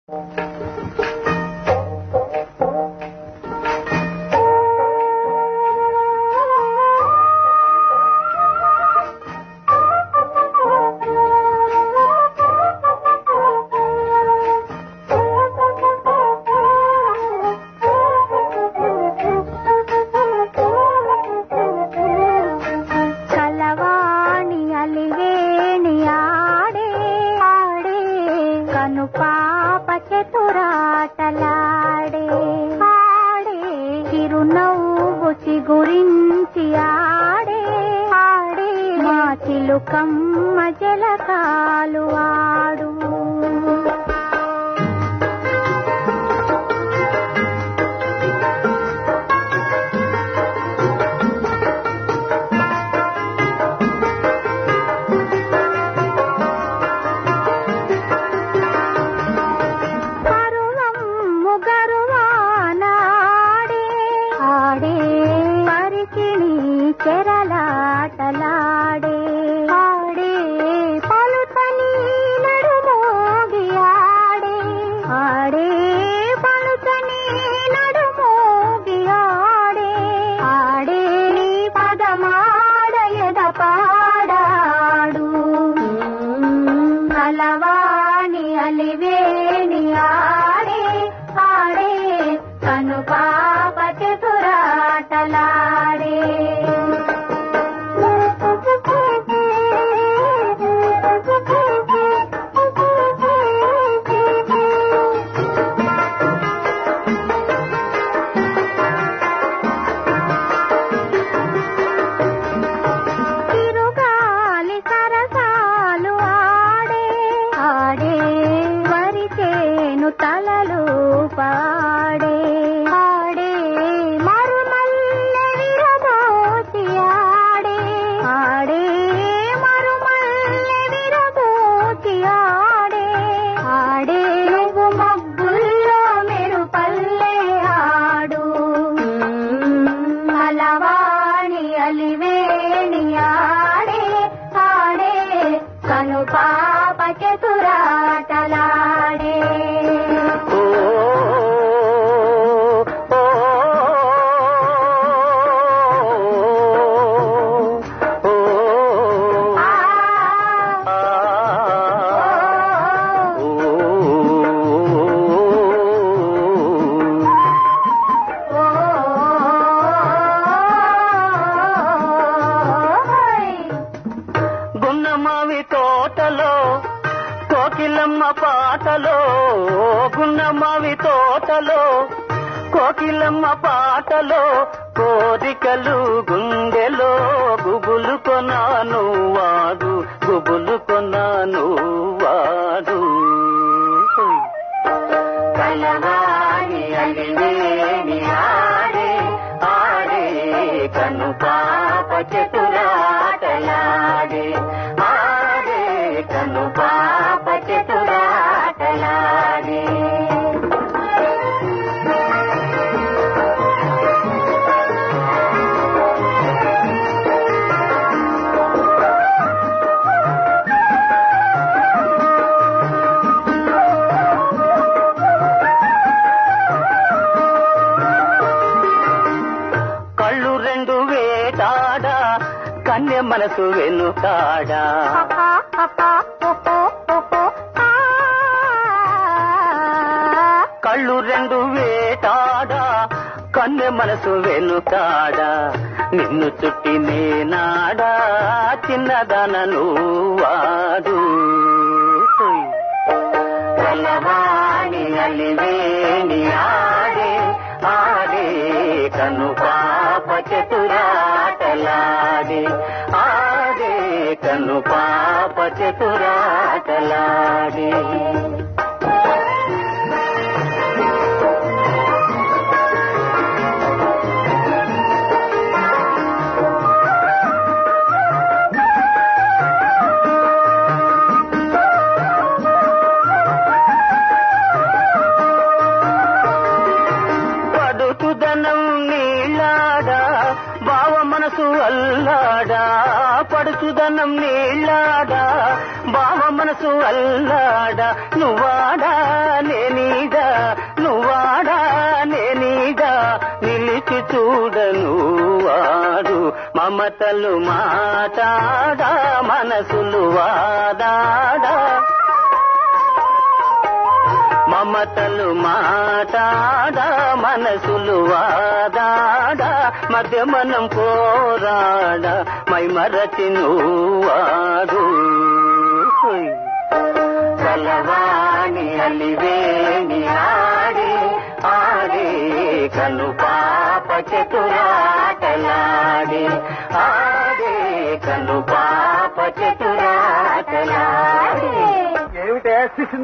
చిలుకమ్మ జలకాలు ఆడు చెరలాటలాడే ఆడే పలుతని నడుమోగి ఆడే ఆడే పలుతని నడుమోగి ఆడే ఆడే పదమాడ ఎదపాడాడు అలవాణి అలివేణి ఆడే ఆడే కను పాప చతురాటలాడే తలలు పాడే ఆడే మరుమల్లె విరబోసి ఆడే ఆడే మరుమల్లె విరబోసి ఆడే ఆడే నువ్వు మబ్బుల్లో మెరుపల్లె ఆడు అలవాణి అలివేణి ఆడే ఆడే కను పాప చతురాటలాడే గున్నమావి తోటలో కోకిలమ్మ పాటలో గున్నమావి తోటలో కోకిలమ్మ పాటలో కోరికలు గుండెలో గుబులు కొనాను వాడు గుబులు కొనాను వాడు కలవాణి అలివేణి ఆడే ఆడే కను పాప చతురాటలాడే ఆడే కను పాప చతురాటలాడే కళ్ళు రెండు వేటాడా కన్య మనసు వెనుకాడా కళ్ళు రెండు వేటాడా కన్య మనసు వెనుకాడా నిన్ను చుట్టి నేనాడా చిన్నదనను వాడు కలవాణి అలివేణి ఆడే ఆడే కను పాప చతురాటలాడే ఆడే కను పాప చతురాటలాడే పడుతుదనం నీళ్ళాడా బావ మనసు అల్లాడా పడుతుదనం నీళ్ళాడా బావ మనసు అల్లాడా నువ్వాడా నేని మాటలు మాటాడా మనసులు వాదాడా మమతలు మాటాడా మనసులు వాదాడా మధ్య మనం పోరాడా మై మరచి నువ్వాడు కలవాణి అలివేణి ఆడే ఆడే కను పాప చతురాటలాడే ఆడే కను పాప చతురాటలాడే. ఏమిటే